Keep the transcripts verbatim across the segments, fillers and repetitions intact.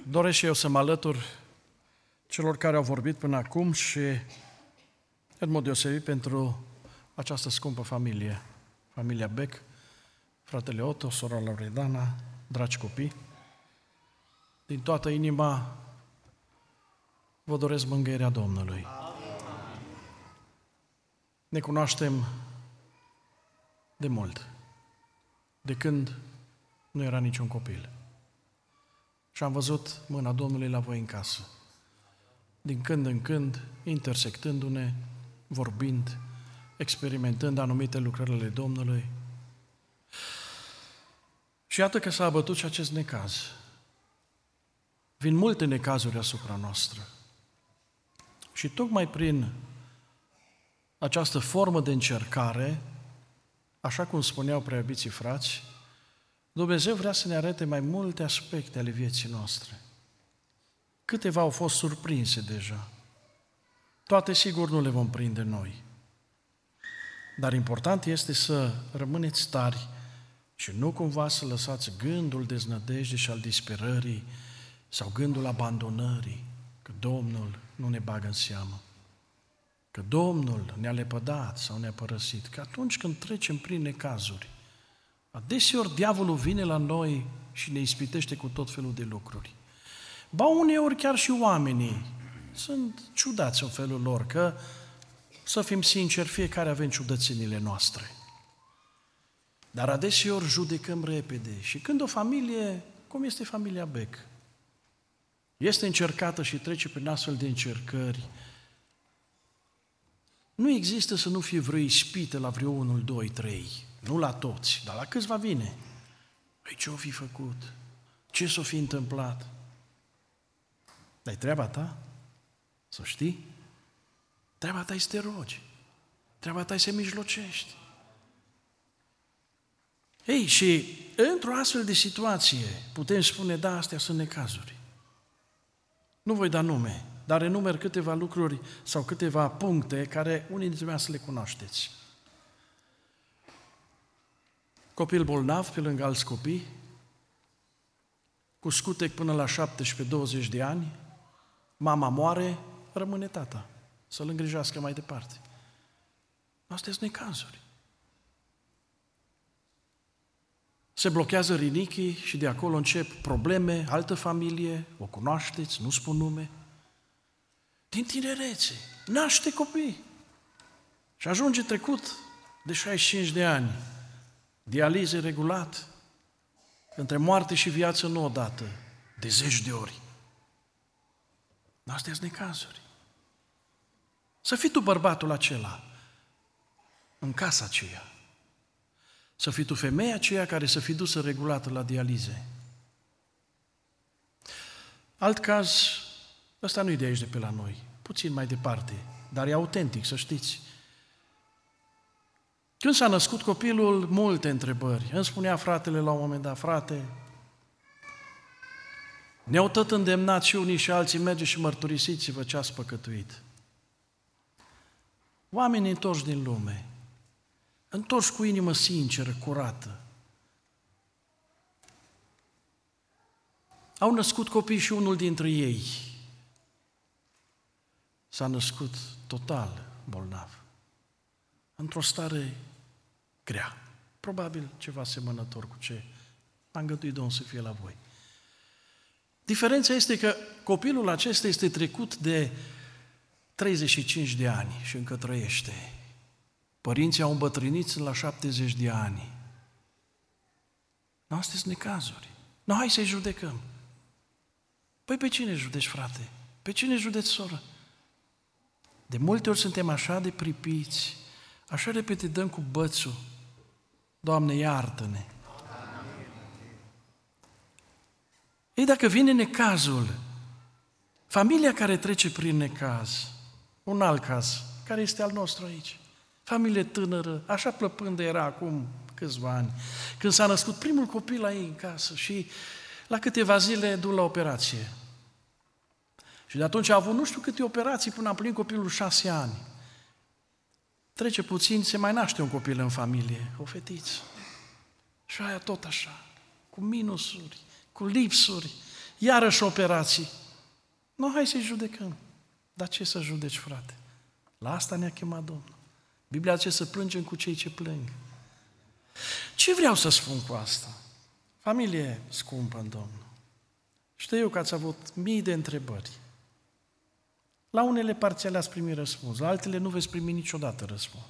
Doresc și eu să mă alătur celor care au vorbit până acum și, în mod deosebit, pentru această scumpă familie, familia Beck, fratele Otto, sora Loredana, dragi copii. Din toată inima vă doresc mângâierea Domnului. Ne cunoaștem de mult, de când nu era niciun copil. Și am văzut mâna Domnului la voi în casă. Din când în când, intersectându-ne, vorbind, experimentând anumite lucrările Domnului. Și iată că s-a abătut și acest necaz. Vin multe necazuri asupra noastră. Și tocmai prin această formă de încercare, așa cum spuneau preiubiții frați, Dumnezeu vrea să ne arate mai multe aspecte ale vieții noastre. Câteva au fost surprinse deja. Toate sigur nu le vom prinde noi. Dar important este să rămâneți tari și nu cumva să lăsați gândul deznădejdii și al disperării sau gândul abandonării, că Domnul nu ne bagă în seamă, că Domnul ne-a lepădat sau ne-a părăsit, că atunci când trecem prin necazuri, adeseori diavolul vine la noi și ne ispitește cu tot felul de lucruri. Ba uneori chiar și oamenii sunt ciudați în felul lor, că, să fim sinceri, fiecare avem ciudățenile noastre. Dar adeseori judecăm repede. Și când o familie, cum este familia Beck, este încercată și trece prin astfel de încercări, nu există să nu fie vreo ispită la vreo unul, doi, trei. Nu la toți, dar la câțiva vine. Păi ce-o fi făcut? Ce s-o fi întâmplat? Dar-i treaba ta? Să știi? Treaba ta e să te rogi. Treaba ta e să mijlocești. Ei, și într-o astfel de situație putem spune, da, astea sunt necazuri. Nu voi da nume, dar enumer câteva lucruri sau câteva puncte care unii dintre voi să le cunoașteți. Copil bolnav pe lângă alți copii, cu scutec până la șaptesprezece douăzeci de ani, mama moare, rămâne tata, să-l îngrijească mai departe. Astea sunt necazuri. Se blochează rinichii și de acolo încep probleme, altă familie, o cunoașteți, nu spun nume. Din tinerețe, naște copii și ajunge trecut de șaizeci și cinci de ani, dialize regulat, între moarte și viață nu odată, de zeci de ori. Astea sunt necazuri. Să fii tu bărbatul acela, în casa aceea. Să fii tu femeia aceea care să fii dusă regulată la dialize. Alt caz, ăsta nu-i de aici de pe la noi, puțin mai departe, dar e autentic, să știți. Când s-a născut copilul, multe întrebări. Îmi spunea fratele la un moment dat, frate, ne-au tot îndemnat și unii și alții, merge și mărturisiți-vă ce ați păcătuit. Oamenii întorși din lume, întorși cu inimă sinceră, curată. Au născut copii și unul dintre ei s-a născut total bolnav, într-o stare grea, probabil ceva asemănător cu ce a îngăduit Domnul să fie la voi. Diferența este că copilul acesta este trecut de treizeci și cinci de ani și încă trăiește. Părinții au îmbătrânit la șaptezeci de ani. Nu, astea sunt necazuri. Nu, hai să-i judecăm. Păi pe cine judeci, frate? Pe cine judeci, soră? De multe ori suntem așa de pripiți, așa repede dăm cu bățul. Doamne, iartă-ne! Ei, dacă vine necazul, familia care trece prin necaz, un alt caz, care este al nostru aici, familie tânără, așa plăpândă era acum câțiva ani, când s-a născut primul copil la ei în casă și la câteva zile duc la operație. Și de atunci a avut nu știu câte operații până a împlinit copilul șase ani. Trece puțin, se mai naște un copil în familie, o fetiță. Și aia tot așa, cu minusuri, cu lipsuri, iarăși operații. Nu, hai să-i judecăm. Dar ce să judeci, frate? La asta ne-a chemat Domnul. Biblia zice să plângem cu cei ce plâng. Ce vreau să spun cu asta? Familie scumpă în Domnul. Știu eu că ați avut mii de întrebări. La unele parțiale ați primit răspuns, la altele nu veți primi niciodată răspuns.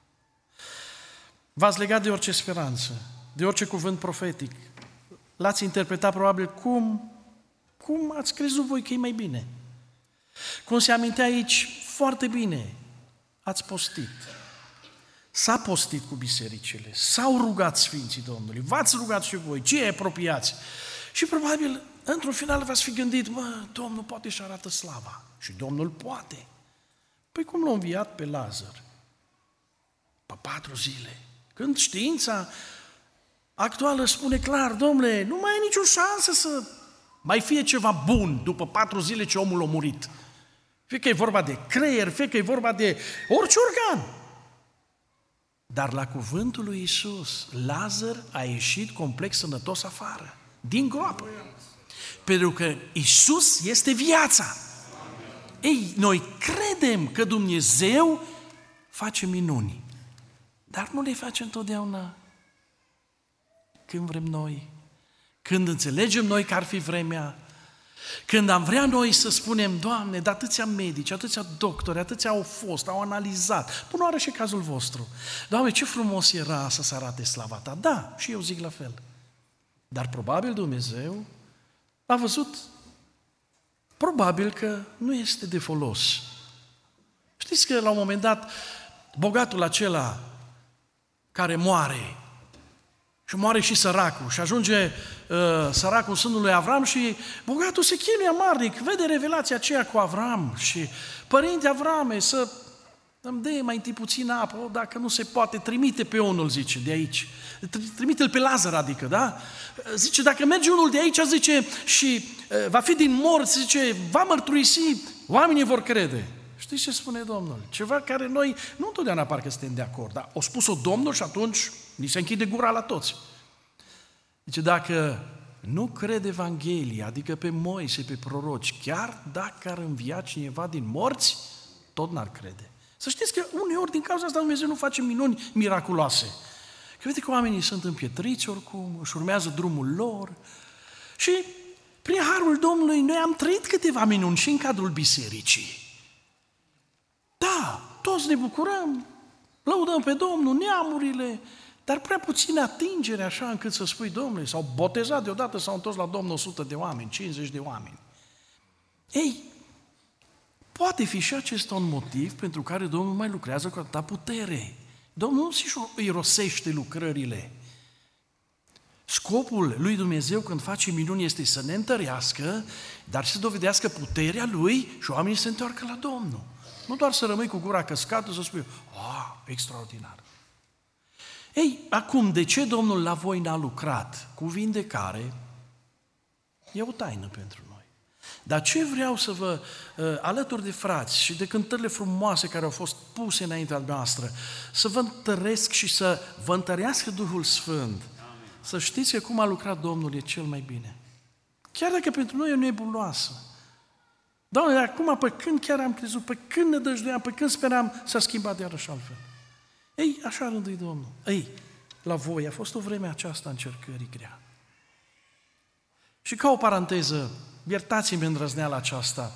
V-ați legat de orice speranță, de orice cuvânt profetic. L-ați interpretat probabil cum, cum ați crezut voi că e mai bine. Cum se amintea aici foarte bine, ați postit. S-a postit cu bisericile, s-au rugat Sfinții Domnului, v-ați rugat și voi, cei apropiați. Și probabil, într-un final v-ați fi gândit, mă, Domnul poate și arată slava. Și Domnul poate. Păi cum l-a înviat pe Lazar? Pe patru zile. Când știința actuală spune clar, Domnule, nu mai e nicio șansă să mai fie ceva bun după patru zile ce omul a murit. Fie că e vorba de creier, fie că e vorba de orice organ. Dar la cuvântul lui Iisus, Lazar a ieșit complet sănătos afară, din groapă. Pentru că Iisus este viața. Ei, noi credem că Dumnezeu face minuni, dar nu le face întotdeauna când vrem noi, când înțelegem noi că ar fi vremea, când am vrea noi să spunem, Doamne, de atâția medici, atâția doctori, atâția au fost, au analizat, până oară și cazul vostru. Doamne, ce frumos era să se arate slava Ta. Da, și eu zic la fel. Dar probabil Dumnezeu a văzut, probabil că nu este de folos. Știți că la un moment dat, bogatul acela care moare, și moare și săracul, și ajunge uh, săracul în sânul lui Avram și bogatul se chinuie amarnic, vede revelația aceea cu Avram și părinte Avrame, să îmi dea mai întâi puțin apă, o, dacă nu se poate, trimite pe unul, zice, de aici. Trimite-l pe Lazar, adică, da? Zice, dacă merge unul de aici, zice, și uh, va fi din morți, zice, va mărturisi, oamenii vor crede. Știți ce spune Domnul? Ceva care noi nu întotdeauna parcă suntem de acord, dar o spus-o Domnul și atunci ni se închide gura la toți. Zice, dacă nu crede Evanghelia, adică pe Moise, pe proroci, chiar dacă ar învia cineva din morți, tot n-ar crede. Să știți că uneori din cauza asta Dumnezeu nu face minuni miraculoase. Că vede că oamenii sunt împietriți oricum, își urmează drumul lor și prin harul Domnului noi am trăit câteva minuni și în cadrul bisericii. Da, toți ne bucurăm, lăudăm pe Domnul, neamurile, dar prea puține atingere așa încât să spui, Domnule, s-au botezat deodată, s-au întors la Domnul o sută de oameni, cincizeci de oameni. Ei, poate fi și acesta un motiv pentru care Domnul mai lucrează cu atâta putere. Domnul nu și îi rosește lucrările. Scopul lui Dumnezeu când face minuni este să ne întărească, dar să dovedească puterea Lui și oamenii să se întoarcă la Domnul. Nu doar să rămâi cu gura căscată să spui, oh, extraordinar. Ei, acum, de ce Domnul la voi n-a lucrat cu vindecare? E o taină pentru noi. Dar ce vreau să vă, alături de frați și de cântările frumoase care au fost puse înaintea noastră, să vă întăresc și să vă întărească Duhul Sfânt. Amin. Să știți că cum a lucrat Domnul e cel mai bine. Chiar dacă pentru noi e nebuloasă. Doamne, dar acum, pe când chiar am crezut, pe când ne dăjduiam, pe când speram, s-a schimbat iarăși altfel. Ei, așa rândui Domnul. Ei, la voi a fost o vreme aceasta încercării grea. Și ca o paranteză, iertați-mi îndrăzneala aceasta,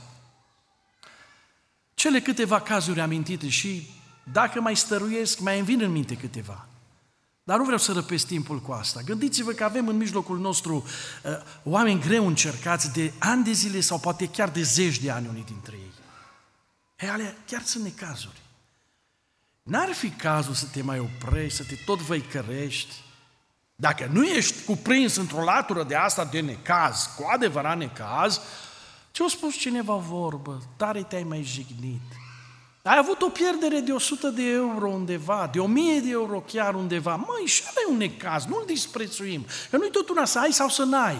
cele câteva cazuri amintite și dacă mai stăruiesc, mai îmi vin în minte câteva. Dar nu vreau să răpesc timpul cu asta. Gândiți-vă că avem în mijlocul nostru uh, oameni greu încercați de ani de zile sau poate chiar de zeci de ani unii dintre ei. Ei, alea chiar sunt necazuri. N-ar fi cazul să te mai oprești, să te tot văicărești. Dacă nu ești cuprins într-o latură de asta de necaz, cu adevărat necaz, ce-a spus cineva vorbă, tare te-ai mai jignit. Ai avut o pierdere de o sută de euro undeva, de o mie de euro chiar undeva. Măi, și ăla e un necaz, nu-l disprețuim, că nu-i tot una să ai sau să n-ai.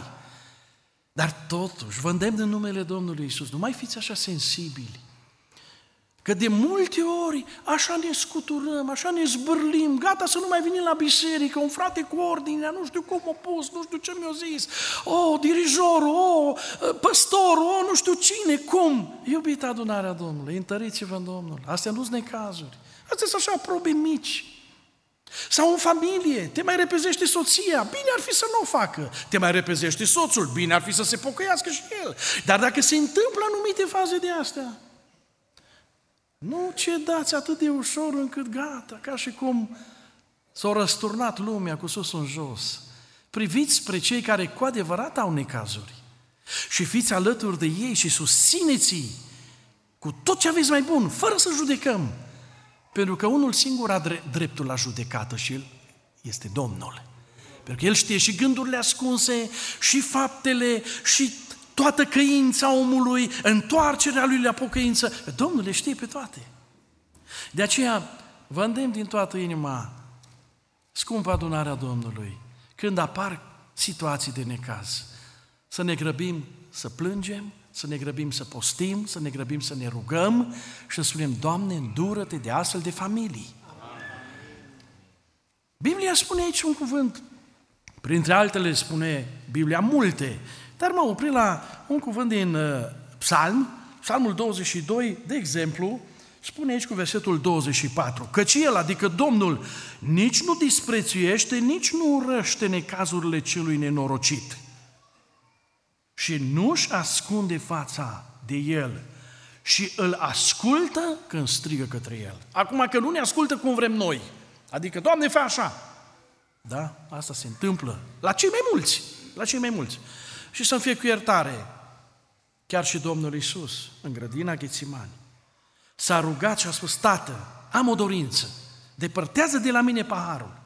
Dar totuși, vă îndemn în numele Domnului Iisus, nu mai fiți așa sensibili. Că de multe ori așa ne scuturăm, așa ne zbârlim, gata să nu mai venim la biserică, un frate cu ordinea, nu știu cum a pus, nu știu ce mi-a zis, o, dirijorul, o, păstorul, o, nu știu cine, cum. Iubita adunarea Domnului, întăriți-vă în Domnul, astea nu-s necazuri, astea sunt așa probe mici. Sau în familie, te mai repezește soția, bine ar fi să nu o facă, te mai repezește soțul, bine ar fi să se pocăiască și el. Dar dacă se întâmplă anumite faze de astea, nu cedați atât de ușor încât gata, ca și cum s-a răsturnat lumea cu sus în jos. Priviți spre cei care cu adevărat au necazuri și fiți alături de ei și susțineți-i cu tot ce aveți mai bun, fără să judecăm. Pentru că unul singur are dreptul la judecată și El este Domnul. Pentru că El știe și gândurile ascunse, și faptele, și toată căința omului, întoarcerea lui la pocăință. Domnul le știe pe toate. De aceea vă îndemn din toată inima, scumpă adunarea Domnului, când apar situații de necaz, să ne grăbim să plângem, să ne grăbim să postim, să ne grăbim să ne rugăm și să spunem, Doamne, îndură-te de astfel de familii. Biblia spune aici un cuvânt, printre altele spune Biblia multe, dar m-am oprit la un cuvânt din uh, Psalm, Psalmul douăzeci și doi, de exemplu, spune aici cu versetul douăzeci și patru, căci El, adică Domnul, nici nu disprețuiește, nici nu urăște necazurile celui nenorocit și nu-și ascunde fața de el și îl ascultă când strigă către El. Acum că nu ne ascultă cum vrem noi, adică, Doamne, fă așa, da, asta se întâmplă la cei mai mulți, la cei mai mulți. Și să-mi fie cu iertare, chiar și Domnul Iisus, în grădina Ghețimani, s-a rugat și a spus, Tată, am o dorință, depărtează de la mine paharul.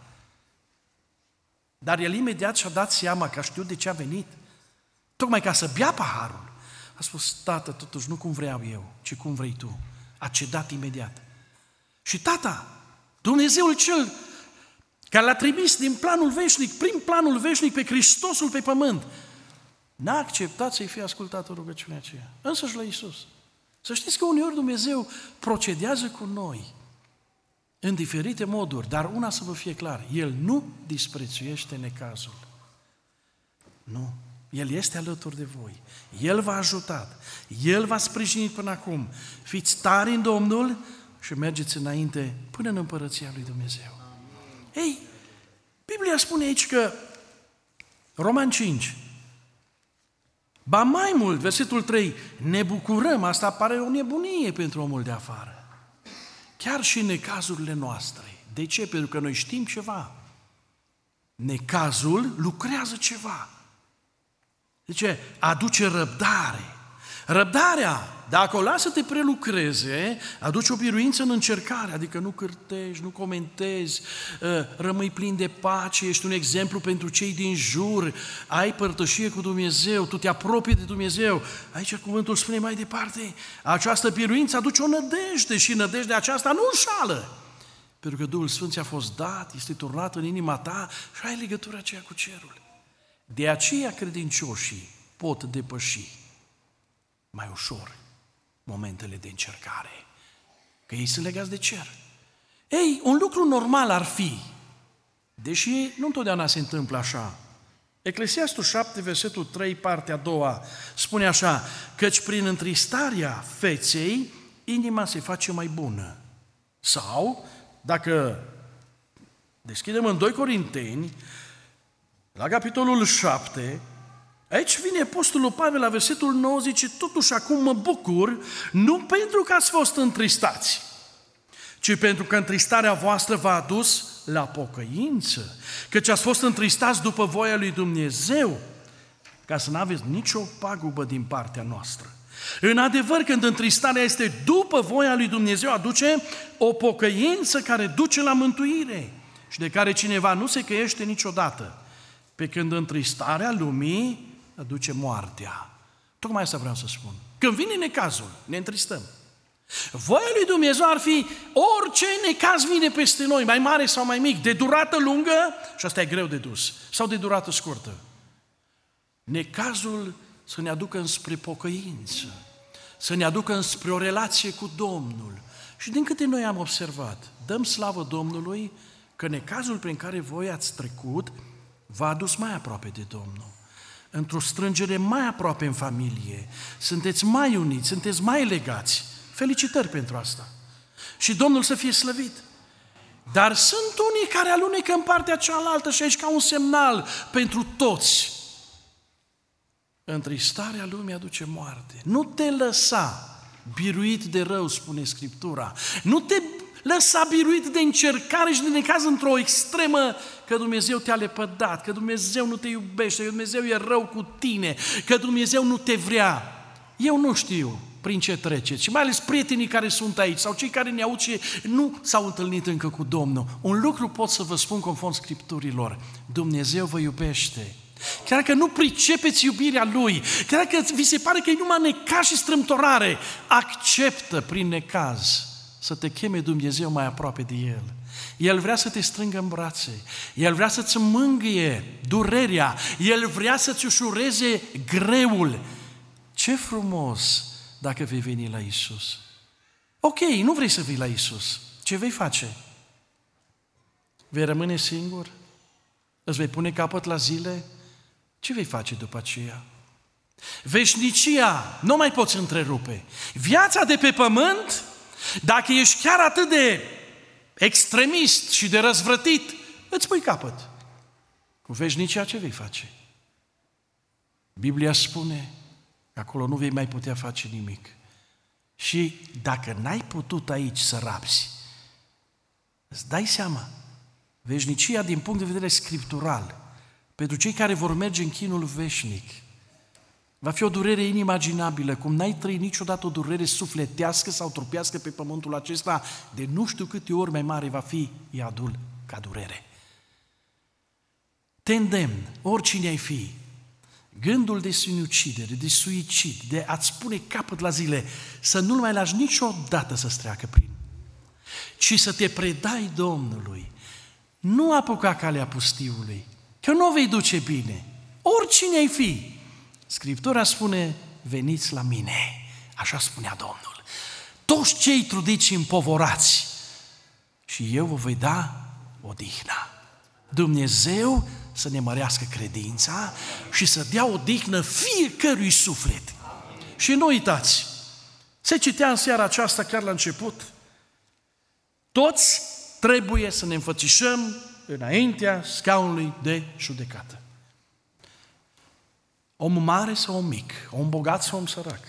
Dar El imediat și-a dat seama că a știut de ce a venit, tocmai ca să bea paharul. A spus, Tată, totuși nu cum vreau eu, ci cum vrei Tu. A cedat imediat. Și Tata, Dumnezeul Cel care L-a trimis din planul veșnic, prin planul veșnic pe Hristosul pe pământ, n-a acceptat să-i fie ascultată rugăciunea aceea. Însăși la Iisus. Să știți că uneori Dumnezeu procedează cu noi în diferite moduri, dar una să vă fie clar, El nu disprețuiește necazul. Nu. El este alături de voi. El v-a ajutat. El v-a sprijinit până acum. Fiți tari în Domnul și mergeți înainte până în Împărăția lui Dumnezeu. Ei, Biblia spune aici că Romani cinci, ba mai mult, versetul trei, ne bucurăm, asta pare o nebunie pentru omul de afară. Chiar și în necazurile noastre. De ce? Pentru că noi știm ceva. Necazul lucrează ceva. Zice, aduce răbdare. Răbdarea, dacă o lasă să te prelucreze, aduce o biruință în încercare, adică nu cârtești, nu comentezi, rămâi plin de pace, ești un exemplu pentru cei din jur, ai părtășie cu Dumnezeu, tu te apropii de Dumnezeu. Aici cuvântul spune mai departe, această biruință aduce o nădejde și nădejdea aceasta nu înșală. Pentru că Duhul Sfânt ți-a fost dat, este turnat în inima ta și ai legătura aceea cu cerul. De aceea credincioșii pot depăși mai ușor momentele de încercare, că ei sunt legați de cer. Ei, un lucru normal ar fi, deși nu întotdeauna se întâmplă așa. Eclesiastul șapte, versetul trei, partea a doua, spune așa, căci prin întristarea feței, inima se face mai bună. Sau, dacă deschidem în doi Corinteni, la capitolul șapte, aici vine apostolul Pavel la versetul nouă, zice, totuși acum mă bucur, nu pentru că ați fost întristați, ci pentru că întristarea voastră v-a adus la pocăință, căci ați fost întristați după voia lui Dumnezeu, ca să nu aveți nicio pagubă din partea noastră. În adevăr, când întristarea este după voia lui Dumnezeu, aduce o pocăință care duce la mântuire și de care cineva nu se căiește niciodată. Pe când întristarea lumii aduce moartea. Tocmai asta vreau să spun. Când vine necazul, ne întristăm. Voia lui Dumnezeu ar fi orice necaz vine peste noi, mai mare sau mai mic, de durată lungă, și asta e greu de dus, sau de durată scurtă. Necazul să ne aducă înspre pocăință, să ne aducă înspre o relație cu Domnul, Și din câte noi am observat, dăm slavă Domnului că necazul prin care voi ați trecut v-a adus mai aproape de Domnul. Într-o strângere mai aproape în familie. Sunteți mai uniți, sunteți mai legați. Felicitări pentru asta. Și Domnul să fie slăvit. Dar sunt unii care alunecă în partea cealaltă și aici ca un semnal pentru toți. Întristarea lumii aduce moarte. Nu te lăsa biruit de rău, spune Scriptura. Nu te lăsa biruit de încercare și de necaz într-o extremă, că Dumnezeu te-a lepădat, că Dumnezeu nu te iubește, că Dumnezeu e rău cu tine, că Dumnezeu nu te vrea. Eu nu știu prin ce treceți și mai ales prietenii care sunt aici sau cei care ne aud și nu s-au întâlnit încă cu Domnul. Un lucru pot să vă spun conform Scripturilor: Dumnezeu vă iubește. Chiar că nu pricepeți iubirea Lui, chiar că vi se pare că e numai necaz și strâmtorare, acceptă prin necaz să te cheme Dumnezeu mai aproape de El. El vrea să te strângă în brațe, El vrea să-ți mângâie durerea, El vrea să-ți ușureze greul. Ce frumos dacă vei veni la Iisus. Ok, nu vrei să vii la Iisus. Ce vei face? Vei rămâne singur? Îți vei pune capăt la zile? Ce vei face după aceea? Veșnicia nu mai poți întrerupe. Viața de pe pământ, dacă ești chiar atât de extremist și de răzvrătit, îți pui capăt. Cu veșnicia ce vei face? Biblia spune că acolo nu vei mai putea face nimic. Și dacă n-ai putut aici să rabzi, îți dai seama, veșnicia din punct de vedere scriptural, pentru cei care vor merge în chinul veșnic, va fi o durere inimaginabilă, cum n-ai trăit niciodată o durere sufletească sau trupească pe pământul acesta, de nu știu câte ori mai mare va fi iadul ca durere. Te îndemn, oricine ai fi, gândul de sinucidere, de suicid, de a-ți pune capăt la zile, să nu-l mai lași niciodată să-ți treacă prin, ci să te predai Domnului. Nu apuca calea pustiului, că nu o vei duce bine. Oricine ai fi, Scriptura spune, veniți la mine, așa spunea Domnul, toți cei trudiți și împovorați, și eu vă voi da odihna. Dumnezeu să ne mărească credința și să dea odihnă fiecărui suflet. Și nu uitați, se citea în seara aceasta chiar la început, toți trebuie să ne înfățișăm înaintea scaunului de judecată. Om mare sau om mic, om bogat sau om sărac,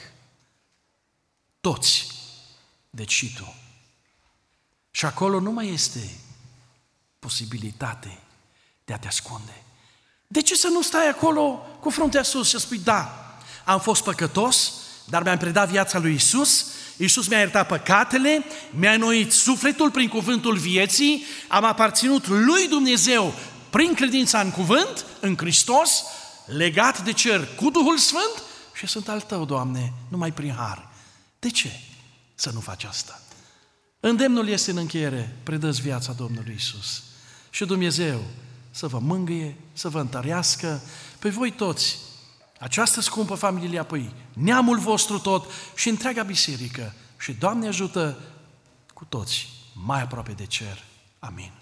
toți, deci și tu. Și acolo nu mai este posibilitate de a te ascunde. De ce să nu stai acolo cu fruntea sus și spui, da, am fost păcătos, dar mi-am predat viața lui Iisus, Iisus mi-a iertat păcatele, mi-a înnoit sufletul prin cuvântul vieții, am aparținut lui Dumnezeu prin credința în cuvânt, în Hristos, legat de cer cu Duhul Sfânt și sunt al Tău, Doamne, numai prin har. De ce să nu faci asta? Îndemnul este în încheiere, predă-ți viața Domnului Iisus și Dumnezeu să vă mângâie, să vă întărească pe voi toți, această scumpă familie, apoi neamul vostru tot și întreaga biserică. Și Doamne ajută cu toți mai aproape de cer. Amin.